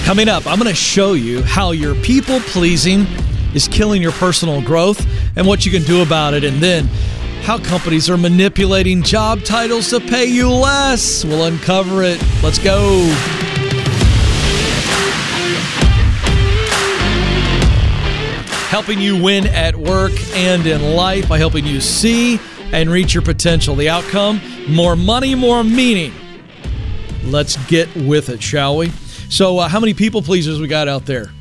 Coming up, I'm going to show you how your people-pleasing is killing your personal growth and what you can do about it. And then how companies are manipulating job titles to pay you less. We'll uncover it. Let's go. Helping you win at work and in life by helping you see and reach your potential. The outcome, more money, more meaning. Let's get with it, shall we? So how many people pleasers we got out there?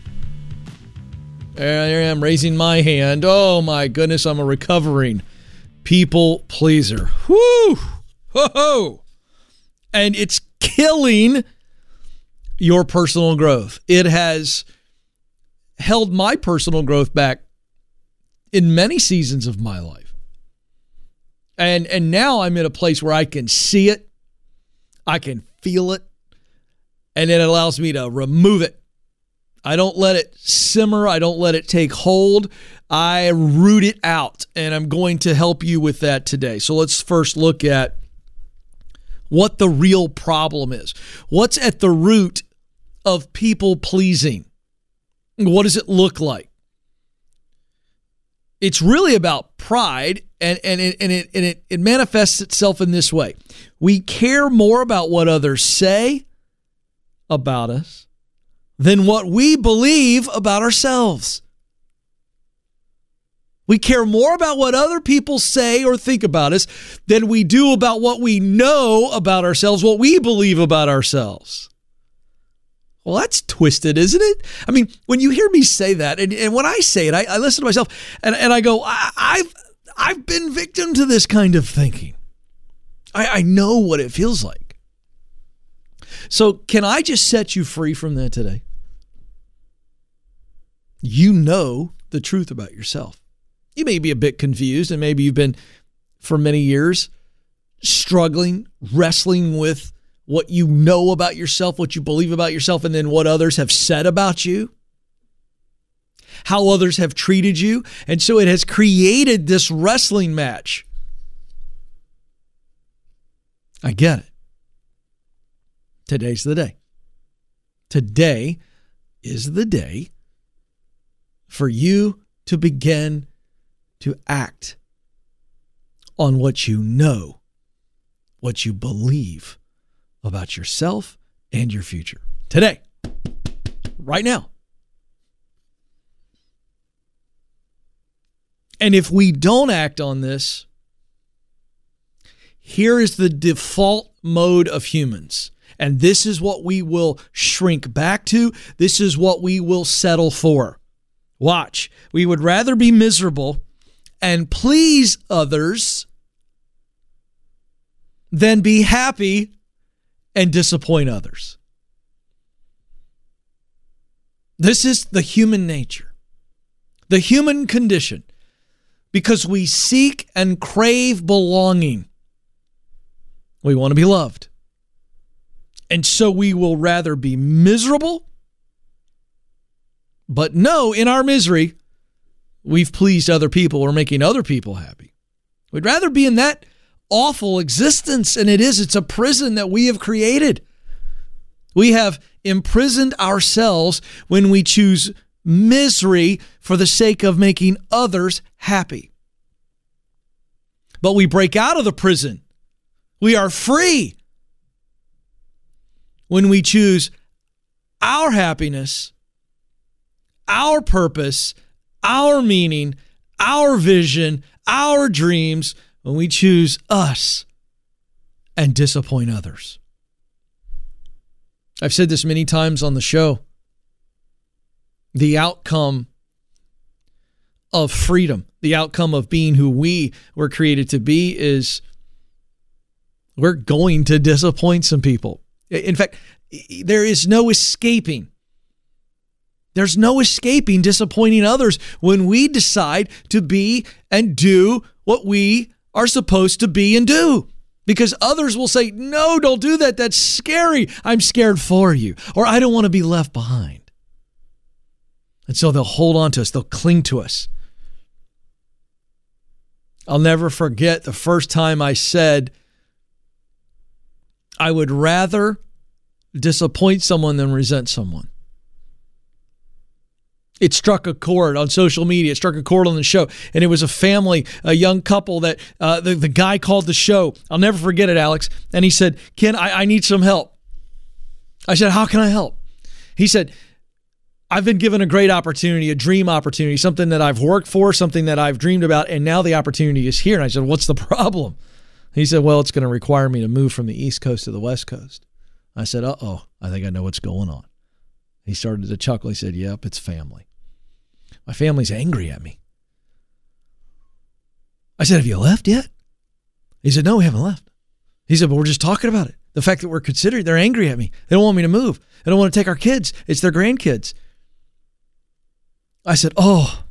There I am raising my hand. Oh my goodness, I'm a recovering people pleaser. Whoo! Ho-ho! And it's killing your personal growth. It has held my personal growth back in many seasons of my life. And now I'm in a place where I can see it, I can feel it, and it allows me to remove it. I don't let it simmer. I don't let it take hold. I root it out, and I'm going to help you with that today. So let's first look at what the real problem is. What's at the root of people pleasing? What does it look like? It's really about pride, and it manifests itself in this way. We care more about what others say about us than what we believe about ourselves. We care more about what other people say or think about us than we do about what we know about ourselves, what we believe about ourselves. Well, that's twisted, isn't it? I mean, when you hear me say that, and when I say it, I listen to myself and I go, I've been victim to this kind of thinking. I know what it feels like. So can I just set you free from that today? You know the truth about yourself. You may be a bit confused, and maybe you've been, for many years, struggling, wrestling with what you know about yourself, what you believe about yourself, and then what others have said about you, how others have treated you. And so it has created this wrestling match. I get it. Today's the day. Today is the day for you to begin to act on what you know, what you believe about yourself and your future. Today, right now. And if we don't act on this, here is the default mode of humans. And this is what we will shrink back to. This is what we will settle for. Watch. We would rather be miserable and please others than be happy and disappoint others. This is the human nature, the human condition, because we seek and crave belonging. We want to be loved. And so we will rather be miserable, but know in our misery, we've pleased other people or making other people happy. We'd rather be in that awful existence, and it's a prison that we have created. We have imprisoned ourselves when we choose misery for the sake of making others happy. But we break out of the prison. We are free when we choose our happiness, our purpose, our meaning, our vision, our dreams, when we choose us and disappoint others. I've said this many times on the show. The outcome of freedom, the outcome of being who we were created to be is we're going to disappoint some people. In fact, there is no escaping. There's no escaping disappointing others when we decide to be and do what we are supposed to be and do. Because others will say, no, don't do that. That's scary. I'm scared for you. Or I don't want to be left behind. And so they'll hold on to us. They'll cling to us. I'll never forget the first time I said, I would rather disappoint someone than resent someone. It struck a chord on social media. It struck a chord on the show. And it was a family, a young couple that the guy called the show. I'll never forget it, Alex. And he said, Ken, I need some help. I said, how can I help? He said, I've been given a great opportunity, a dream opportunity, something that I've worked for, something that I've dreamed about, and now the opportunity is here. And I said, what's the problem? He said, well, it's going to require me to move from the East Coast to the West Coast. I said, uh-oh, I think I know what's going on. He started to chuckle. He said, yep, it's family. My family's angry at me. I said, have you left yet? He said, no, we haven't left. He said, but we're just talking about it. The fact that we're considering, they're angry at me. They don't want me to move. They don't want to take our kids. It's their grandkids. I said, oh,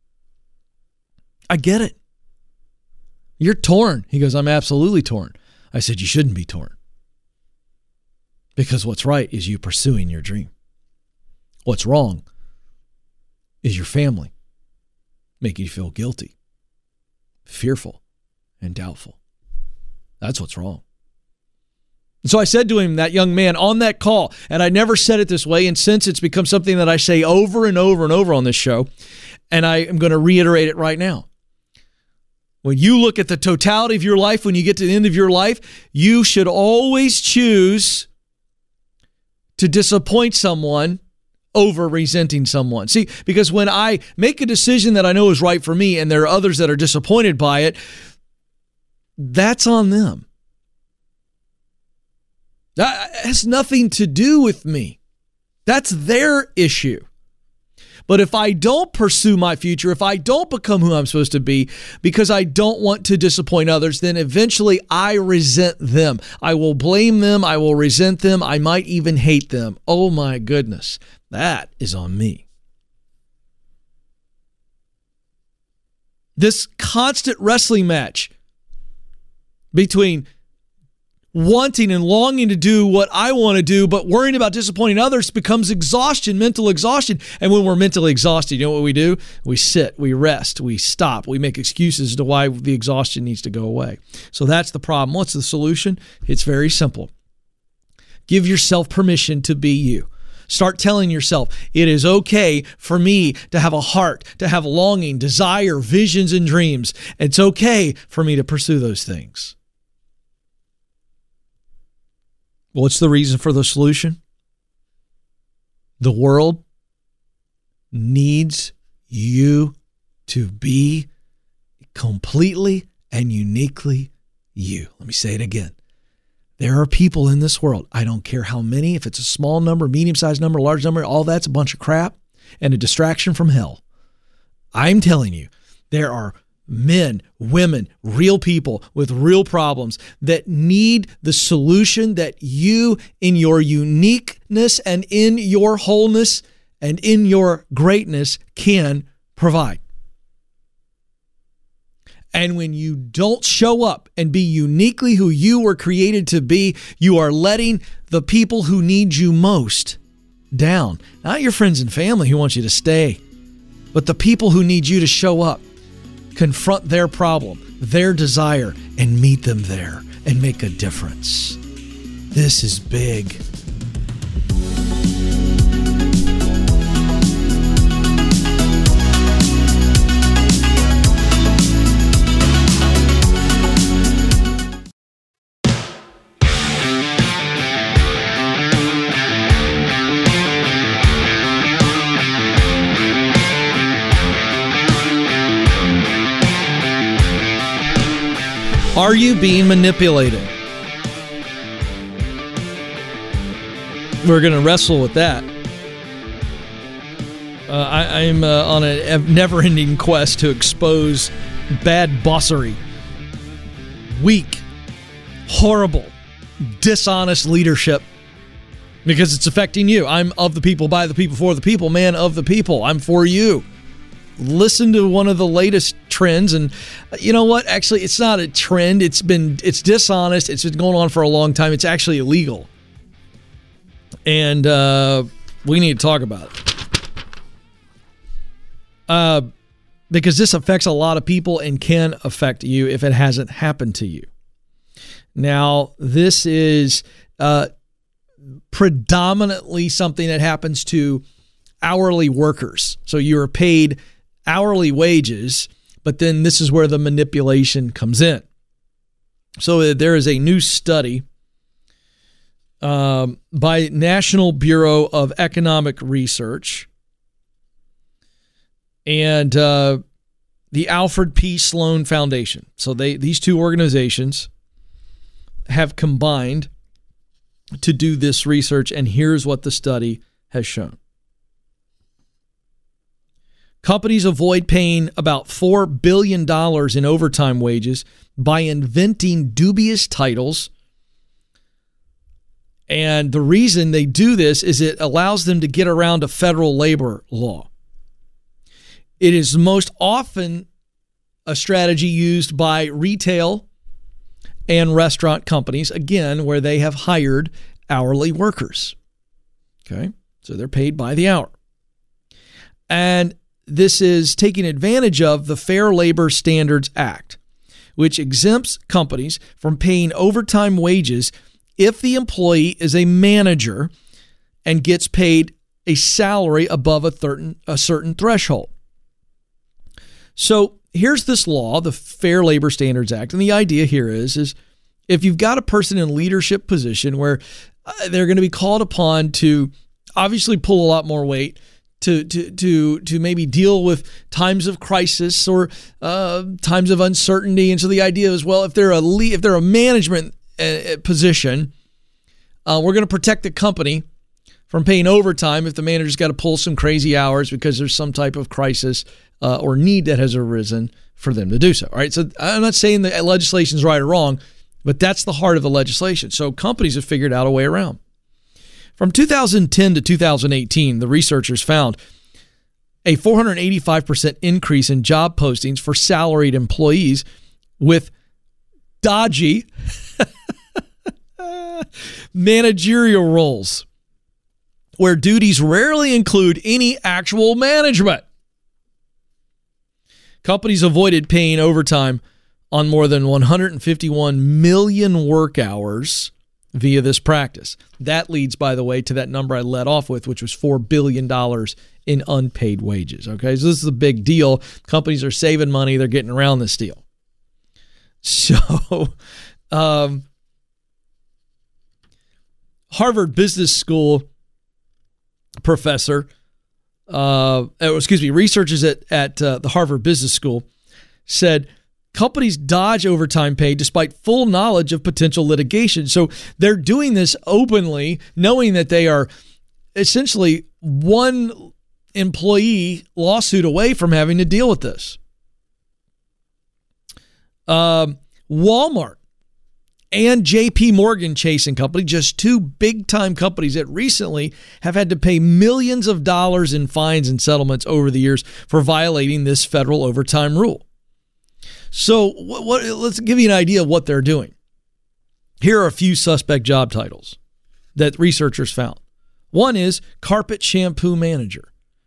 I get it. You're torn. He goes, I'm absolutely torn. I said, you shouldn't be torn. Because what's right is you pursuing your dream. What's wrong is your family making you feel guilty, fearful, and doubtful. That's what's wrong. And so I said to him, that young man, on that call, and I never said it this way, and since it's become something that I say over and over and over on this show, and I am going to reiterate it right now. When you look at the totality of your life, when you get to the end of your life, you should always choose to disappoint someone over resenting someone. See, because when I make a decision that I know is right for me and there are others that are disappointed by it, that's on them. That has nothing to do with me. That's their issue. But if I don't pursue my future, if I don't become who I'm supposed to be because I don't want to disappoint others, then eventually I resent them. I will blame them. I will resent them. I might even hate them. Oh my goodness. That is on me. This constant wrestling match between wanting and longing to do what I want to do, but worrying about disappointing others becomes exhaustion, mental exhaustion. And when we're mentally exhausted, you know what we do? We sit, we rest, we stop, we make excuses as to why the exhaustion needs to go away. So that's the problem. What's the solution? It's very simple. Give yourself permission to be you. Start telling yourself, it is okay for me to have a heart, to have longing, desire, visions, and dreams. It's okay for me to pursue those things. What's the reason for the solution? The world needs you to be completely and uniquely you. Let me say it again. There are people in this world, I don't care how many, if it's a small number, medium-sized number, large number, all that's a bunch of crap and a distraction from hell. I'm telling you, there are men, women, real people with real problems that need the solution that you, in your uniqueness and in your wholeness and in your greatness, can provide. And when you don't show up and be uniquely who you were created to be, you are letting the people who need you most down. Not your friends and family who want you to stay, but the people who need you to show up. Confront their problem, their desire, and meet them there and make a difference. This is big. Are you being manipulated? We're going to wrestle with that. I'm on a never-ending quest to expose bad bossery, weak, horrible, dishonest leadership, because it's affecting you. I'm of the people, by the people, for the people, man of the people. I'm for you. Listen to one of the latest trends, and you know what? Actually, it's not a trend. It's dishonest. It's been going on for a long time. It's actually illegal, and we need to talk about it because this affects a lot of people and can affect you if it hasn't happened to you. Now, this is predominantly something that happens to hourly workers. So you're paid hourly wages, but then this is where the manipulation comes in. So there is a new study by National Bureau of Economic Research and the Alfred P. Sloan Foundation. So these two organizations have combined to do this research, and here's what the study has shown. Companies avoid paying about $4 billion in overtime wages by inventing dubious titles. And the reason they do this is it allows them to get around a federal labor law. It is most often a strategy used by retail and restaurant companies, again, where they have hired hourly workers. Okay, so they're paid by the hour. And this is taking advantage of the Fair Labor Standards Act, which exempts companies from paying overtime wages if the employee is a manager and gets paid a salary above a certain threshold. So here's this law, the Fair Labor Standards Act, and the idea here is if you've got a person in a leadership position where they're going to be called upon to obviously pull a lot more weight, to maybe deal with times of crisis or times of uncertainty, and so the idea is, well, if they're a management position, we're going to protect the company from paying overtime if the manager's got to pull some crazy hours because there's some type of crisis or need that has arisen for them to do so. All right, so I'm not saying the legislation's right or wrong, but that's the heart of the legislation. So companies have figured out a way around. From 2010 to 2018, the researchers found a 485% increase in job postings for salaried employees with dodgy managerial roles, where duties rarely include any actual management. Companies avoided paying overtime on more than 151 million work hours via this practice. That leads, by the way, to that number I led off with, which was $4 billion in unpaid wages. Okay, so this is a big deal. Companies are saving money. They're getting around this deal. So, Harvard Business School professor, researchers at the Harvard Business School said companies dodge overtime pay despite full knowledge of potential litigation. So they're doing this openly, knowing that they are essentially one employee lawsuit away from having to deal with this. Walmart and JP Morgan Chase & Company, just two big-time companies that recently have had to pay millions of dollars in fines and settlements over the years for violating this federal overtime rule. So let's give you an idea of what they're doing. Here are a few suspect job titles that researchers found. One is carpet shampoo manager.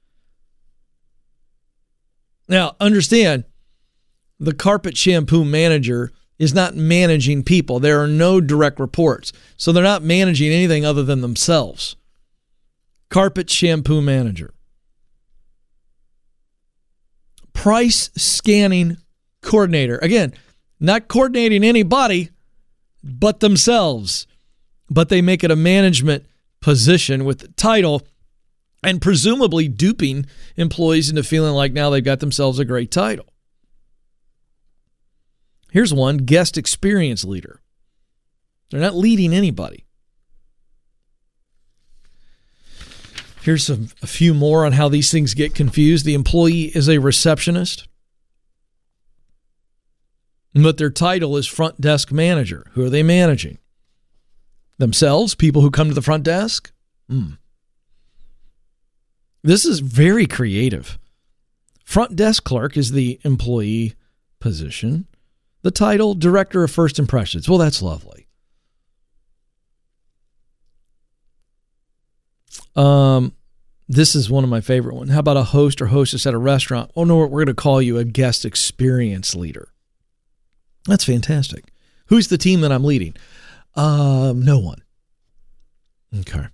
Now, understand, the carpet shampoo manager is not managing people. There are no direct reports. So they're not managing anything other than themselves. Carpet shampoo manager. Price scanning coordinator. Again, not coordinating anybody but themselves. But they make it a management position with the title and presumably duping employees into feeling like now they've got themselves a great title. Here's one, guest experience leader. They're not leading anybody. Here's a few more on how these things get confused. The employee is a receptionist, but their title is front desk manager. Who are they managing? Themselves? People who come to the front desk? This is very creative. Front desk clerk is the employee position. The title, Director of First Impressions. Well, that's lovely. This is one of my favorite ones. How about a host or hostess at a restaurant? Oh, no, we're going to call you a guest experience leader. That's fantastic. Who's the team that I'm leading? No one. Okay.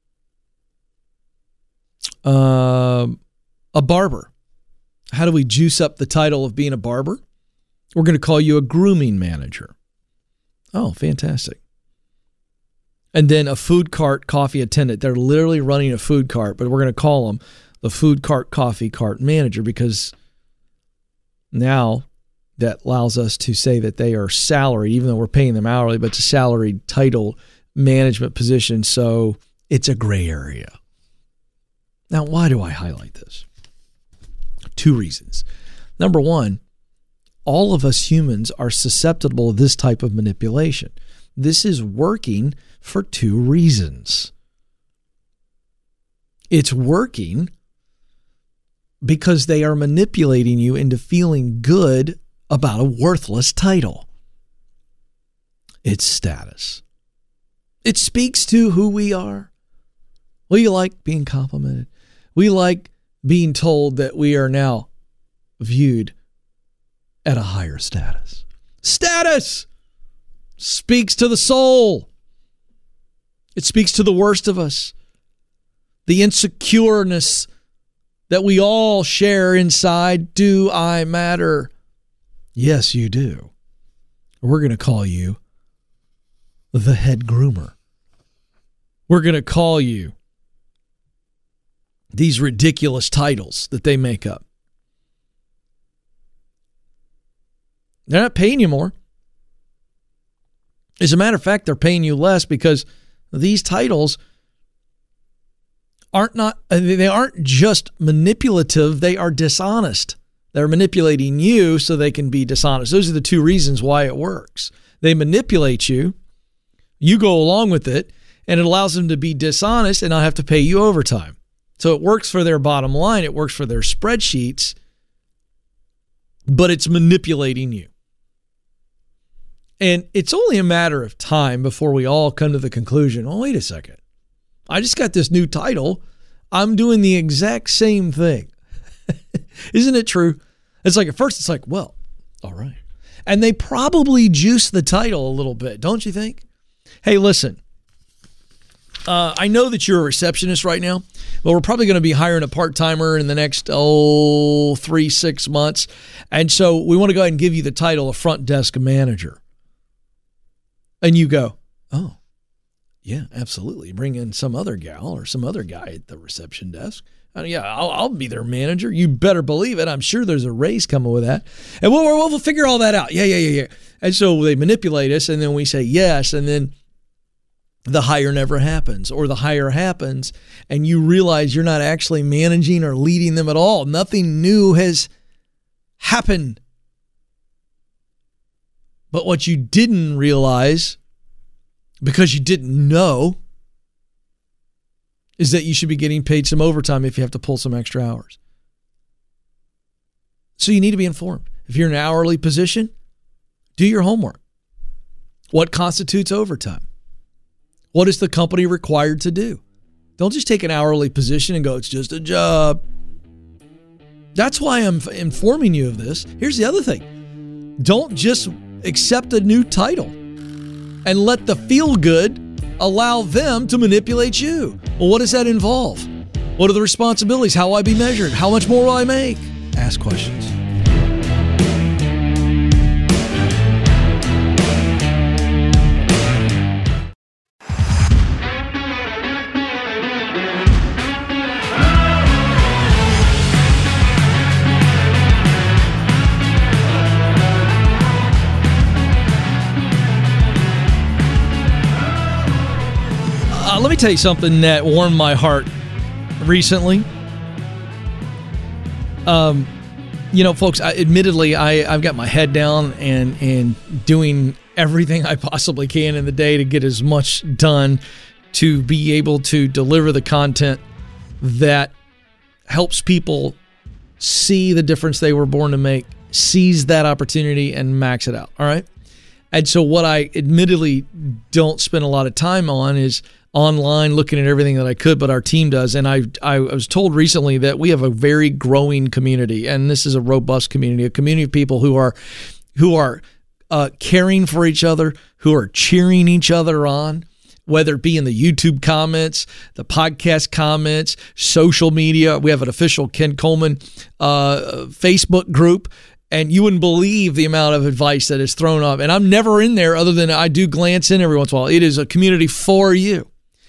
A barber. How do we juice up the title of being a barber? We're going to call you a grooming manager. Oh, fantastic. And then a food cart coffee attendant. They're literally running a food cart, but we're going to call them the food cart coffee cart manager, because now that allows us to say that they are salaried, even though we're paying them hourly, but it's a salaried title management position. So it's a gray area. Now, why do I highlight this? 2 reasons. Number one, all of us humans are susceptible to this type of manipulation. This is working for 2 reasons. It's working because they are manipulating you into feeling good about a worthless title. It's status. It speaks to who we are. We like being complimented. We like being told that we are now viewed at a higher status. Status speaks to the soul. It speaks to the worst of us. The insecureness that we all share inside. Do I matter? Yes, you do. We're going to call you the head groomer. We're going to call you these ridiculous titles that they make up. They're not paying you more. As a matter of fact, they're paying you less because these titles aren't just manipulative, they are dishonest. They're manipulating you so they can be dishonest. Those are the 2 reasons why it works. They manipulate you, you go along with it, and it allows them to be dishonest and not have to pay you overtime. So it works for their bottom line, it works for their spreadsheets, but it's manipulating you. And it's only a matter of time before we all come to the conclusion, oh, wait a second. I just got this new title. I'm doing the exact same thing. Isn't it true? It's like at first it's like, well, all right. And they probably juice the title a little bit, don't you think? Hey, listen. I know that you're a receptionist right now, but we're probably going to be hiring a part-timer in the next, 3-6 months. And so we want to go ahead and give you the title of front desk manager. And you go, oh, yeah, absolutely. Bring in some other gal or some other guy at the reception desk. Yeah, I'll be their manager. You better believe it. I'm sure there's a raise coming with that. And we'll figure all that out. Yeah. And so they manipulate us, and then we say yes, and then the hire never happens, or the hire happens, and you realize you're not actually managing or leading them at all. Nothing new has happened. But what you didn't realize, because you didn't know, is that you should be getting paid some overtime if you have to pull some extra hours. So you need to be informed. If you're in an hourly position, do your homework. What constitutes overtime? What is the company required to do? Don't just take an hourly position and go, it's just a job. That's why I'm informing you of this. Here's the other thing. Don't just accept a new title and let the feel good allow them to manipulate you. Well, what does that involve? What are the responsibilities? How will I be measured? How much more will I make? Ask questions. Let me tell you something that warmed my heart recently. Folks, I've got my head down and doing everything I possibly can in the day to get as much done to be able to deliver the content that helps people see the difference they were born to make, seize that opportunity, and max it out. All right. And so what I admittedly don't spend a lot of time on is online looking at everything that I could, but our team does. And I was told recently that we have a very growing community, and this is a robust community, a community of people who are caring for each other, who are cheering each other on, whether it be in the YouTube comments, the podcast comments, social media. We have an official Ken Coleman Facebook group, and you wouldn't believe the amount of advice that is thrown up. And I'm never in there other than I do glance in every once in a while. It is a community for you.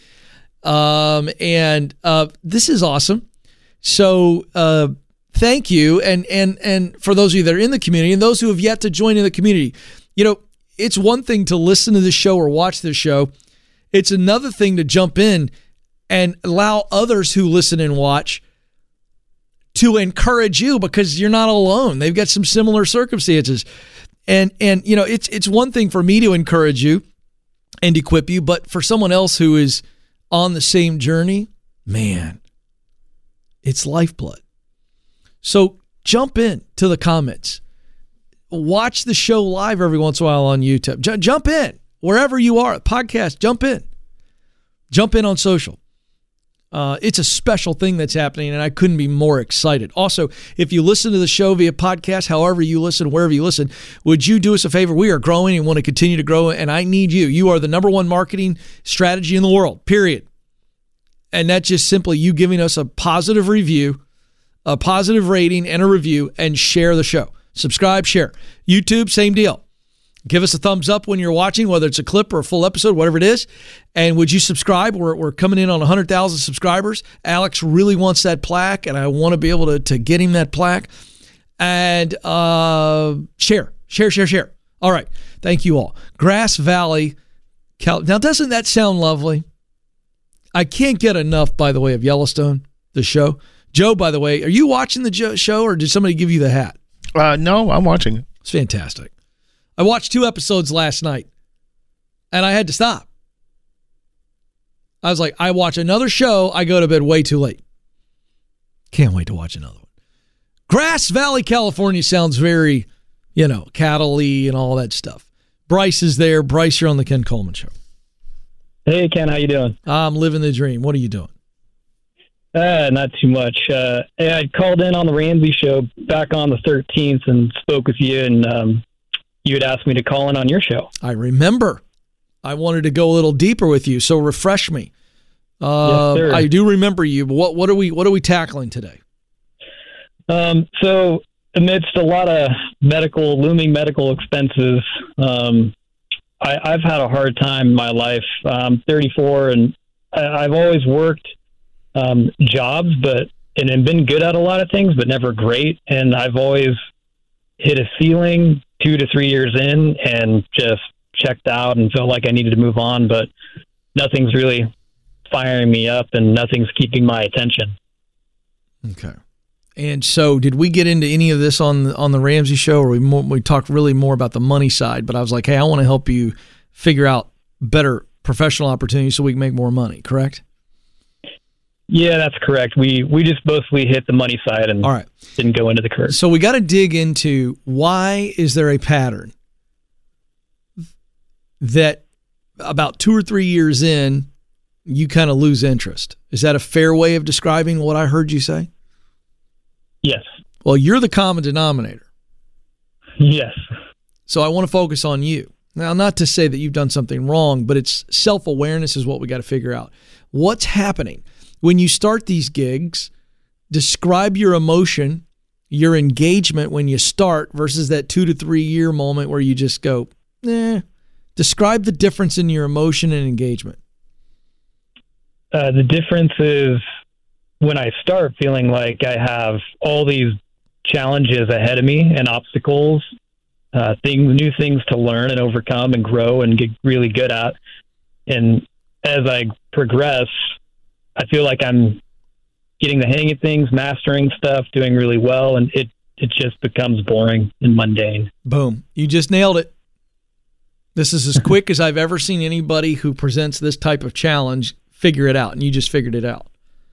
This is awesome. So thank you. And for those of you that are in the community and those who have yet to join in the community, it's one thing to listen to this show or watch this show. It's another thing to jump in and allow others who listen and watch to encourage you, because you're not alone. They've got some similar circumstances. And it's one thing for me to encourage you and equip you, but for someone else who is on the same journey, man, it's lifeblood. So jump in to the comments. Watch the show live every once in a while on YouTube. Jump in wherever you are. Podcast, jump in. Jump in on social. It's a special thing that's happening, and I couldn't be more excited. Also, if you listen to the show via podcast, however you listen, wherever you listen, would you do us a favor? We are growing and want to continue to grow, and I need you. You are the number one marketing strategy in the world, period. And that's just simply you giving us a positive review, a positive rating, and a review, and share the show. Subscribe, share. YouTube, same deal. Give us a thumbs up when you're watching, whether it's a clip or a full episode, whatever it is. And would you subscribe? We're coming in on 100,000 subscribers. Alex really wants that plaque, and I want to be able to get him that plaque. And share. All right. Thank you all. Grass Valley. Now, doesn't that sound lovely? I can't get enough, by the way, of Yellowstone, the show. Joe, by the way, are you watching the show, or did somebody give you the hat? No, I'm watching it. It's fantastic. I watched 2 episodes last night, and I had to stop. I was like, I watch another show, I go to bed way too late. Can't wait to watch another one. Grass Valley, California sounds very, cattle-y and all that stuff. Bryce is there. Bryce, you're on the Ken Coleman Show. Hey, Ken, how you doing? I'm living the dream. What are you doing? Not too much. I called in on the Ramsey Show back on the 13th and spoke with you, and you had asked me to call in on your show. I remember. I wanted to go a little deeper with you, so refresh me. Yes, sir. I do remember you, but what are we tackling today? So amidst a lot of looming medical expenses, I've had a hard time in my life. I'm 34, and I've always worked jobs, and been good at a lot of things, but never great. And I've always hit a ceiling 2 to 3 years in and just checked out and felt like I needed to move on, but nothing's really firing me up and nothing's keeping my attention. Okay. And so did we get into any of this on the Ramsey Show, or we talked really more about the money side, but I was like, hey, I want to help you figure out better professional opportunities so we can make more money, correct? Yeah, that's correct. We just mostly hit the money side and all right. Didn't go into the career. So we got to dig into, why is there a pattern that about 2 or 3 years in, you kind of lose interest? Is that a fair way of describing what I heard you say? Yes. Well, you're the common denominator. Yes. So I want to focus on you. Now, not to say that you've done something wrong, but it's self-awareness is what we got to figure out. What's happening? When you start these gigs, describe your emotion, your engagement when you start versus that 2 to 3 year moment where you just go, Describe the difference in your emotion and engagement. The difference is when I start feeling like I have all these challenges ahead of me and obstacles, new things to learn and overcome and grow and get really good at. And as I progress, I feel like I'm getting the hang of things, mastering stuff, doing really well, and it just becomes boring and mundane. Boom. You just nailed it. This is as quick as I've ever seen anybody who presents this type of challenge figure it out, and you just figured it out.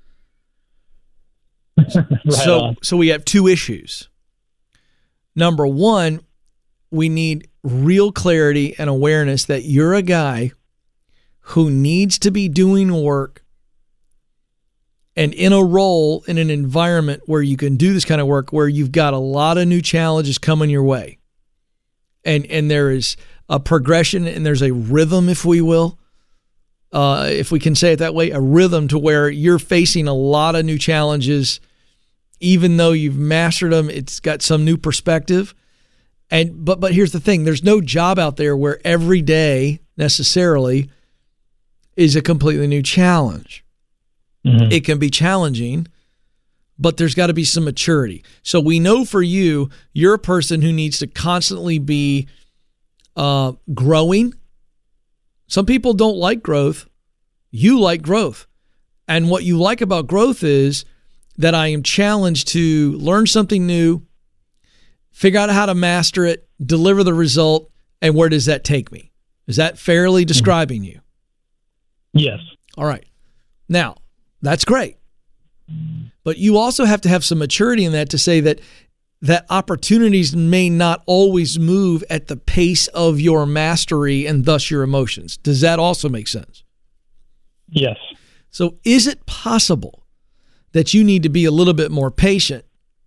So we have 2 issues. Number 1, we need real clarity and awareness that you're a guy who needs to be doing work and in a role in an environment where you can do this kind of work, where you've got a lot of new challenges coming your way. And there is a progression and there's a rhythm, if we will, if we can say it that way, a rhythm to where you're facing a lot of new challenges. Even though you've mastered them, it's got some new perspective. But here's the thing. There's no job out there where every day necessarily is a completely new challenge. Mm-hmm. It can be challenging, but there's got to be some maturity. So we know for you, you're a person who needs to constantly be growing. Some people don't like growth. You like growth. And what you like about growth is that I am challenged to learn something new, figure out how to master it, deliver the result, and where does that take me? Is that fairly describing you? Yes. All right. Now, that's great. But you also have to have some maturity in that to say that opportunities may not always move at the pace of your mastery and thus your emotions. Does that also make sense? Yes. So is it possible that you need to be a little bit more patient,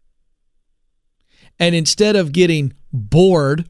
and instead of getting bored,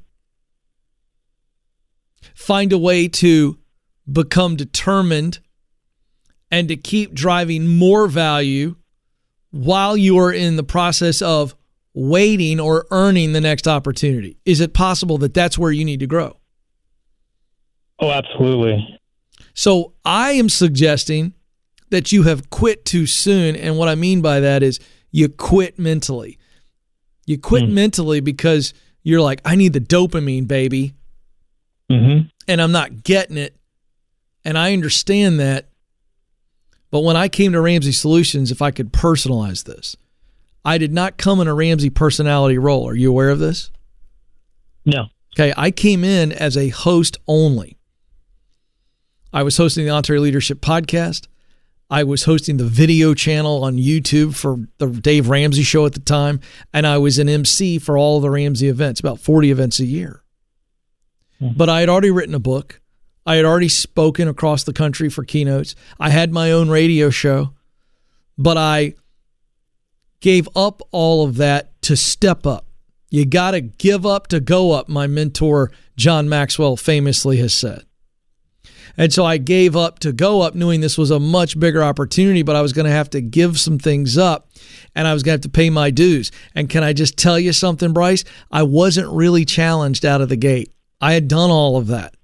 find a way to become determined and to keep driving more value while you are in the process of waiting or earning the next opportunity? Is it possible that that's where you need to grow? Oh, absolutely. So I am suggesting that you have quit too soon. And what I mean by that is you quit mentally. You quit mentally because you're like, I need the dopamine, baby. Mm-hmm. And I'm not getting it. And I understand that. But when I came to Ramsey Solutions, if I could personalize this, I did not come in a Ramsey personality role. Are you aware of this? No. Okay, I came in as a host only. I was hosting the EntreLeadership podcast. I was hosting the video channel on YouTube for the Dave Ramsey Show at the time, and I was an MC for all of the Ramsey events, about 40 events a year. But I had already written a book. I had already spoken across the country for keynotes. I had my own radio show, but I gave up all of that to step up. You got to give up to go up, my mentor John Maxwell famously has said. And so I gave up to go up, knowing this was a much bigger opportunity, but I was going to have to give some things up, and I was going to have to pay my dues. And can I just tell you something, Bryce? I wasn't really challenged out of the gate. I had done all of that.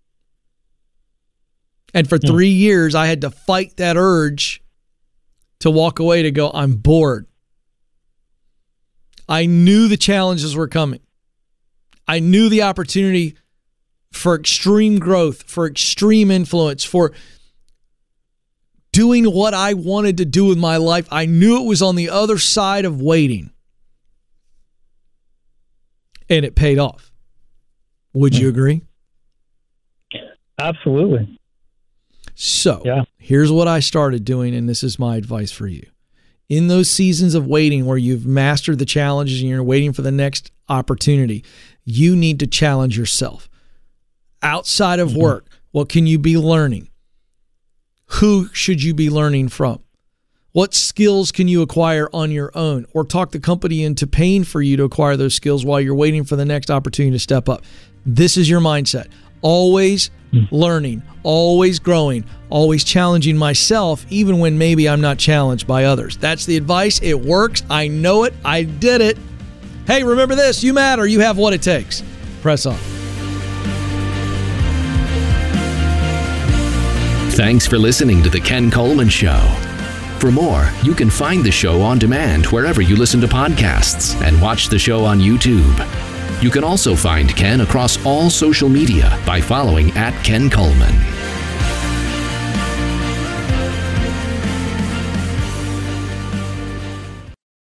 And for 3 years, I had to fight that urge to walk away, to go, I'm bored. I knew the challenges were coming. I knew the opportunity for extreme growth, for extreme influence, for doing what I wanted to do with my life. I knew it was on the other side of waiting. And it paid off. Would you agree? Absolutely. So, Here's what I started doing, and this is my advice for you. In those seasons of waiting where you've mastered the challenges and you're waiting for the next opportunity, you need to challenge yourself. Outside of work, what can you be learning? Who should you be learning from? What skills can you acquire on your own, or talk the company into paying for you to acquire those skills while you're waiting for the next opportunity to step up? This is your mindset. Always learning, always growing, always challenging myself, even when maybe I'm not challenged by others. That's the advice. It works. I know it. I did it. Hey, remember this. You matter. You have what it takes. Press on. Thanks for listening to The Ken Coleman Show. For more, you can find the show on demand wherever you listen to podcasts and watch the show on YouTube. You can also find Ken across all social media by following @Ken Coleman.